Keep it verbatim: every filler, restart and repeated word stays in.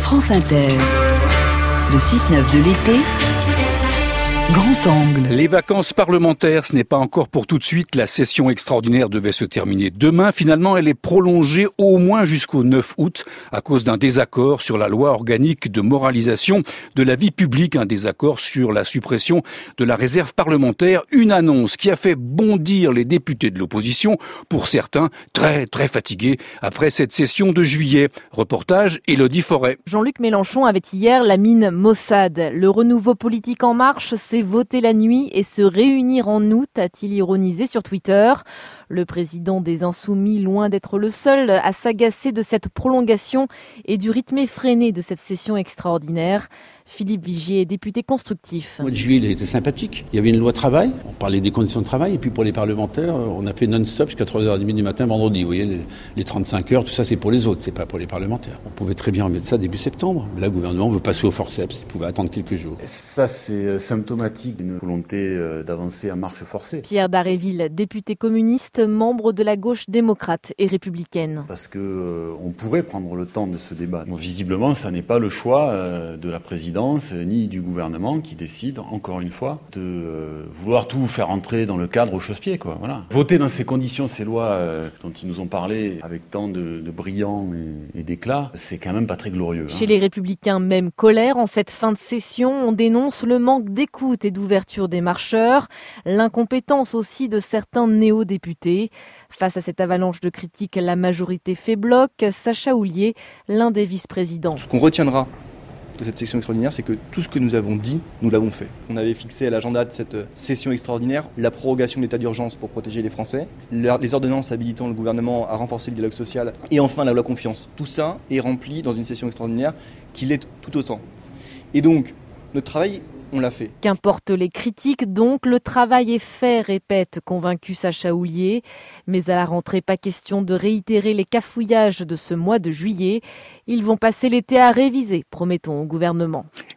France Inter, le six neuf de l'été, Grand Angle. Les vacances parlementaires, ce n'est pas encore pour tout de suite. La session extraordinaire devait se terminer demain. Finalement, elle est prolongée au moins jusqu'au neuf août à cause d'un désaccord sur la loi organique de moralisation de la vie publique, un désaccord sur la suppression de la réserve parlementaire. Une annonce qui a fait bondir les députés de l'opposition, pour certains très très fatigués après cette session de juillet. Reportage Élodie Forêt. Jean-Luc Mélenchon avait hier la mine maussade. Le renouveau politique en marche, c'est voter la nuit et se réunir en août, a-t-il ironisé sur Twitter. Le président des Insoumis, loin d'être le seul à s'agacer de cette prolongation et du rythme effréné de cette session extraordinaire. Philippe Vigier est député constructif. Le mois de juillet, il était sympathique. Il y avait une loi travail. On parlait des conditions de travail. Et puis pour les parlementaires, on a fait non-stop jusqu'à trois heures trente du matin vendredi. Vous voyez, les, les trente-cinq heures, tout ça, c'est pour les autres, c'est pas pour les parlementaires. On pouvait très bien remettre ça début septembre. Là, le gouvernement veut passer au forceps. Il pouvait attendre quelques jours. Ça, c'est symptomatique d'une volonté d'avancer à marche forcée. Pierre Daréville, député communiste, membre de la gauche démocrate et républicaine. Parce que euh, on pourrait prendre le temps de ce débat. Bon, visiblement, ça n'est pas le choix euh, de la présidence ni du gouvernement qui décide, encore une fois, de euh, vouloir tout faire entrer dans le cadre au chausse-pied, quoi. Voilà. Voter dans ces conditions, ces lois euh, dont ils nous ont parlé avec tant de, de brillants et, et d'éclat, c'est quand même pas très glorieux. Hein. Chez les Républicains, même colère en cette fin de session. On dénonce le manque d'écoute et d'ouverture des marcheurs, l'incompétence aussi de certains néo-députés. Face à cette avalanche de critiques, la majorité fait bloc. Sacha Houlié, l'un des vice-présidents. Ce qu'on retiendra de cette session extraordinaire, c'est que tout ce que nous avons dit, nous l'avons fait. On avait fixé à l'agenda de cette session extraordinaire la prorogation de l'état d'urgence pour protéger les Français, les ordonnances habilitant le gouvernement à renforcer le dialogue social et enfin la loi confiance. Tout ça est rempli dans une session extraordinaire qui l'est tout autant. Et donc, notre travail, on l'a fait. Qu'importe les critiques, donc, le travail est fait, répète convaincu Sacha Houlié. Mais à la rentrée, pas question de réitérer les cafouillages de ce mois de juillet. Ils vont passer l'été à réviser, promettons au gouvernement.